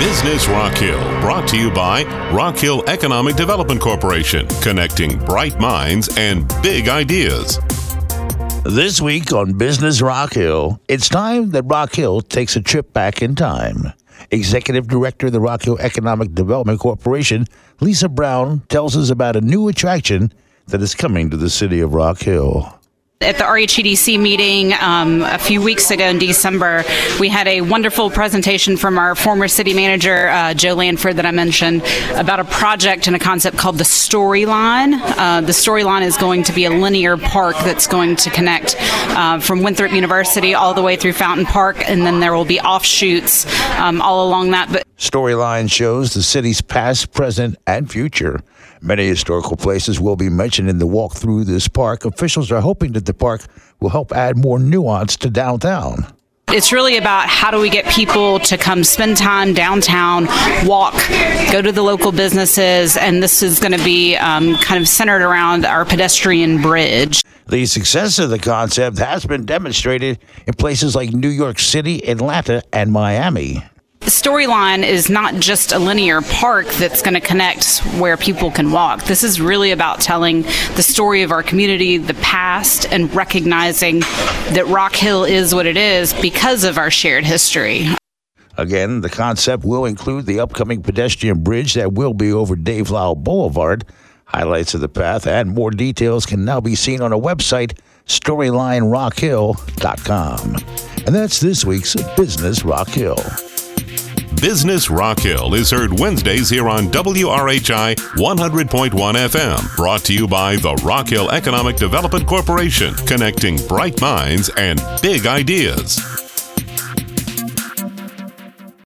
Business Rock Hill, brought to you by Rock Hill Economic Development Corporation, connecting bright minds and big ideas. This week on Business Rock Hill, it's time that Rock Hill takes a trip back in time. Executive Director of the Rock Hill Economic Development Corporation, Lisa Brown, tells us about a new attraction that is coming to the city of Rock Hill. At the RHEDC meeting a few weeks ago in December, we had a wonderful presentation from our former city manager, Joe Lanford, that I mentioned, about a project and a concept called the Storyline. The Storyline is going to be a linear park that's going to connect from Winthrop University all the way through Fountain Park, and then there will be offshoots all along that. But Storyline shows the city's past, present, and future. Many historical places will be mentioned in the walk through this park. Officials are hoping that the park will help add more nuance to downtown. It's really about how do we get people to come spend time downtown, walk, go to the local businesses, and this is going to be kind of centered around our pedestrian bridge. The success of the concept has been demonstrated in places like New York City, Atlanta, and Miami. The Storyline is not just a linear park that's going to connect where people can walk. This is really about telling the story of our community, the past, and recognizing that Rock Hill is what it is because of our shared history. Again, the concept will include the upcoming pedestrian bridge that will be over Dave Lyle Boulevard. Highlights of the path and more details can now be seen on our website, StorylineRockHill.com. And that's this week's Business Rock Hill. Business Rock Hill is heard Wednesdays here on WRHI 100.1 FM. Brought to you by the Rock Hill Economic Development Corporation, connecting bright minds and big ideas.